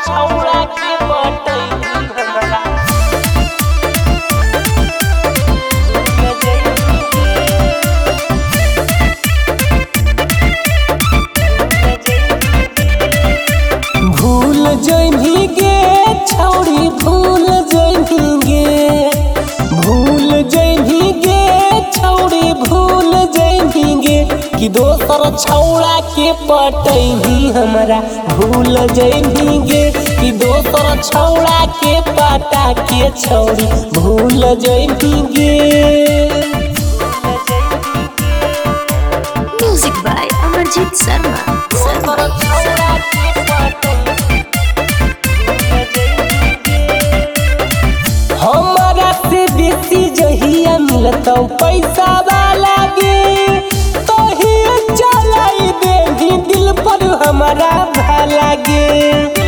छौड़ा के पटैनी हमरा भूल जइनी गे छौड़ी भूल जइनी गे भूल जइनी गे छौड़ी भूल जइनी गे कि दोसर छौड़ा के पटैनी हमरा भूल जइनी गे कि दोसर छौड़ा के पटा के छौड़ी भूल जइनी गे। Music by Amarjit Sharma. हमारा से बेसी जहिया मिलतौ पैसा वाला गे तहिया चलाई देही दिल पर हमारा भाला गे।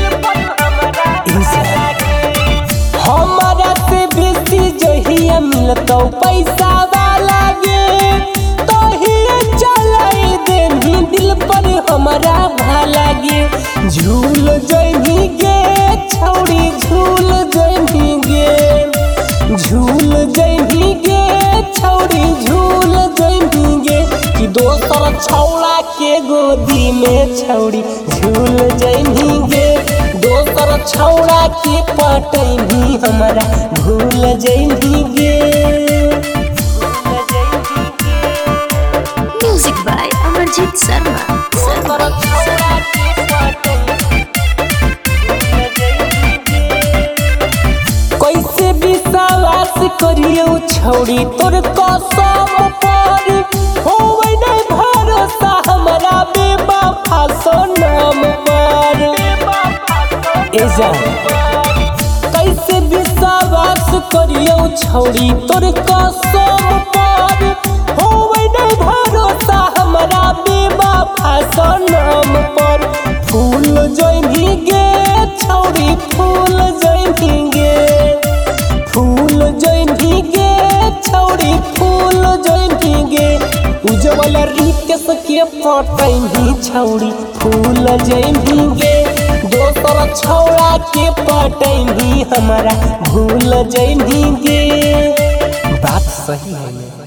हमारा से बेसी जहिया मिलतौ पैसा वाला गे तहिया चलाई देही दिल पर हमारा भाला गे। झूल जइनी गे छौड़ी झूल जइनी गे झूल जइनी गे छौड़ी झूल जइनी गे कि दोसर छौड़ा के गोदी में छौड़ी झूल जइनी गे दोसर छौड़ा के पटैनी हमरा भूल जइनी गे। Music by Amarjit Sharma. कैसे विश्वास करियो छौड़ी तोर कसम पर होवे नहीं भरोसा हमरा बेवफा सनम पर। ए जान कैसे विश्वास करियो छौड़ी तोर कसम पर होवे नहीं भरोसा हमरा बेवफा सनम पर। फूल जइनी गे छौड़ी फूल जइनी गे फूल जइनी गे छौड़ी फूल जइनी गे उज्जवल रितेश के पटैनी छौड़ी फूल जइनी गे दोसर छौड़ा के पटैनी हमरा भूल जइनी गे। बात सही है।